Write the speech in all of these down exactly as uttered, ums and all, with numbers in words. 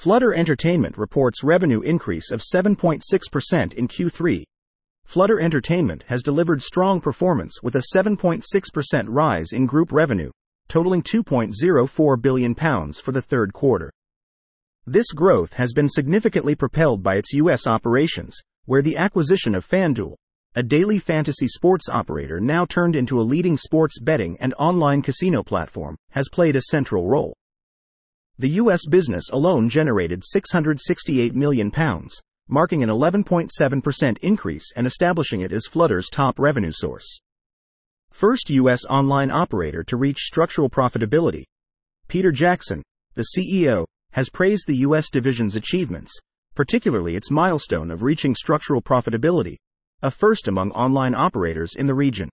Flutter Entertainment reports revenue increase of seven point six percent in Q three. Flutter Entertainment has delivered strong performance with a seven point six percent rise in group revenue, totaling two point zero four billion pounds for the third quarter. This growth has been significantly propelled by its U S operations, where the acquisition of FanDuel, a daily fantasy sports operator now turned into a leading sports betting and online casino platform, has played a central role. The U S business alone generated six hundred sixty-eight million pounds, marking an eleven point seven percent increase and establishing it as Flutter's top revenue source. First U S online operator to reach structural profitability, Peter Jackson, the C E O, has praised the U S division's achievements, particularly its milestone of reaching structural profitability, a first among online operators in the region.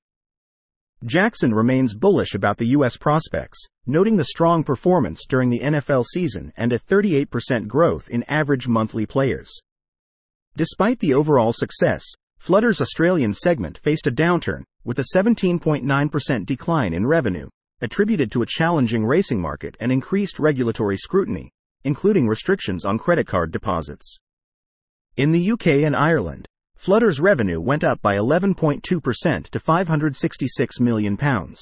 Jackson remains bullish about the U S prospects, noting the strong performance during the N F L season and a thirty-eight percent growth in average monthly players. Despite the overall success, Flutter's Australian segment faced a downturn, with a seventeen point nine percent decline in revenue, attributed to a challenging racing market and increased regulatory scrutiny, including restrictions on credit card deposits. In the U K and Ireland, Flutter's revenue went up by eleven point two percent to five hundred sixty-six million pounds.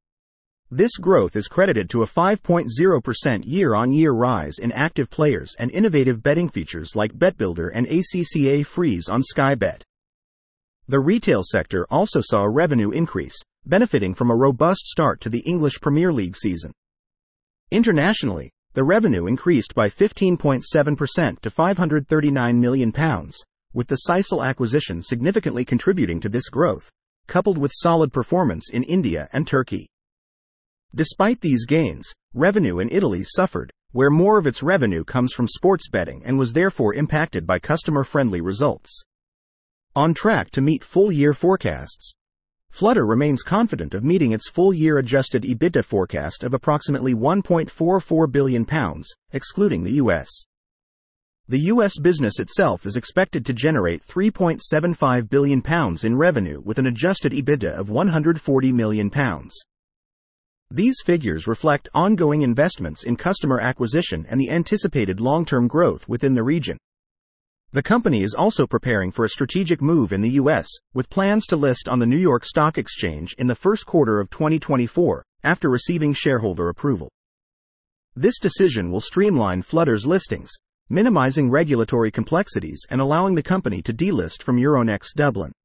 This growth is credited to a five point zero percent year-on-year rise in active players and innovative betting features like BetBuilder and A C C A Freeze on Sky Bet. The retail sector also saw a revenue increase, benefiting from a robust start to the English Premier League season. Internationally, the revenue increased by fifteen point seven percent to five hundred thirty-nine million pounds, with the Sisal acquisition significantly contributing to this growth, coupled with solid performance in India and Turkey. Despite these gains, revenue in Italy suffered, where more of its revenue comes from sports betting and was therefore impacted by customer-friendly results. On track to meet full-year forecasts, Flutter remains confident of meeting its full-year adjusted EBITDA forecast of approximately one point four four billion pounds, excluding the U S. The U S business itself is expected to generate three point seven five billion pounds in revenue with an adjusted EBITDA of one hundred forty million pounds. These figures reflect ongoing investments in customer acquisition and the anticipated long-term growth within the region. The company is also preparing for a strategic move in the U S, with plans to list on the New York Stock Exchange in the first quarter of twenty twenty-four, after receiving shareholder approval. This decision will streamline Flutter's listings, minimizing regulatory complexities and allowing the company to delist from Euronext Dublin.